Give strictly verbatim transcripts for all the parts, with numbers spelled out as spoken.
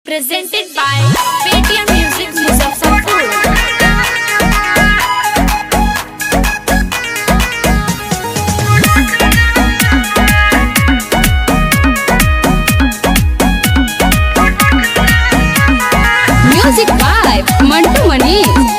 Presented by Paytm Music Muzaffarpur. Music by Mantu Manish.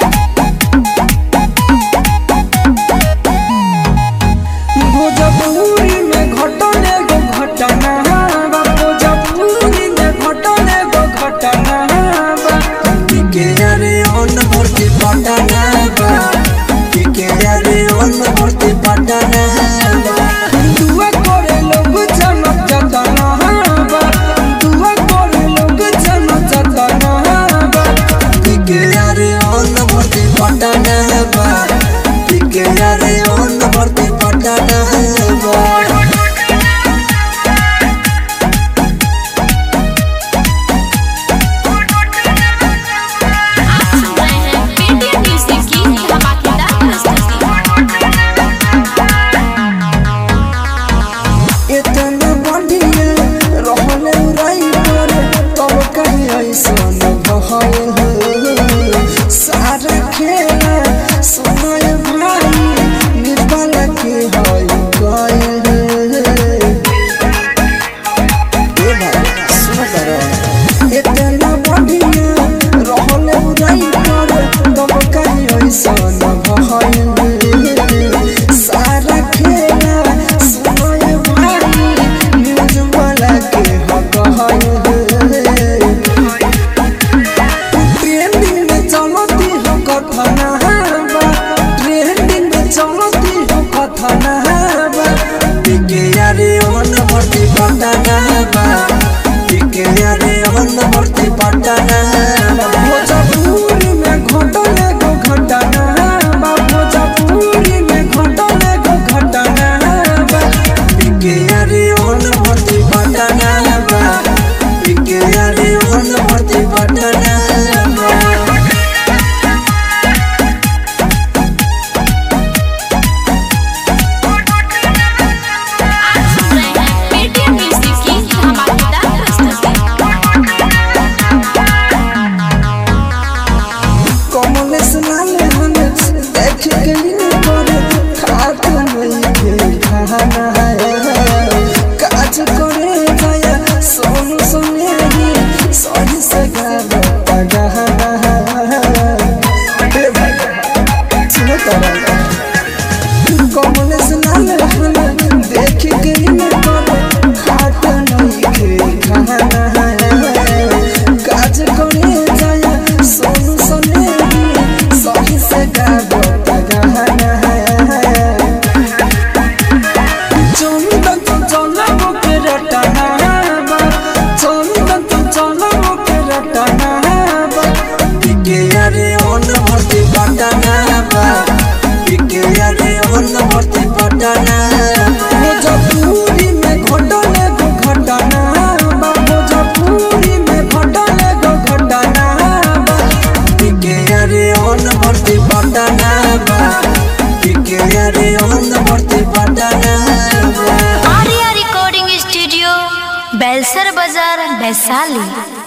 Bhojpuri में घटने गो घटना बा भोजपुरी में घटने गो घटना बा के रे ओन भर्ती पटना बा के रे ओन भर्ती पटना बा दुआ करे लोग जनक जतना बा दुआ करे लोग जनक जतना बा के रे ओन भर्ती पटना बा के रे ओन भर्ती पटना बा। सारा खेला सुनाय भाई निर्बल के होय गए ए भाई सुन कर इतना बढ़िया रहले उड़ाई कर तब कहीं ऐसन भय सारा खेला सुनाय भाई निर्बल के हो गए कथना बा ट्रेंडिंग में चलती हो कथना बा के यारे ओन भर्ती पटना बा के यारे ओन भर्ती पटना बा भोजपुरी में घटने गो घटना बा भोजपुरी में घटने गो घटना बा के यारे ओन भर्ती पटना बा के यारे ओन भर्ती पटना बा। काज करे जाया सोनू सोनेरी सही से गाना गहना ए भाई सुनो तारा कमलेश लाल रहना देख के न करे खाट नहीं के खाना काज करे जाया सोनू सोनेरी सही से गाना गहना भर्ती पटना बा के रे ओन भर्ती पटना भोजपुरी में घटने गो घटना बा भोजपुरी में घटने गो घटना बा के रे ओन भर्ती पटना बा के रे ओन भर्ती पटना बा। आर्या रिकॉर्डिंग स्टूडियो बेलसर बाजार वैशाली।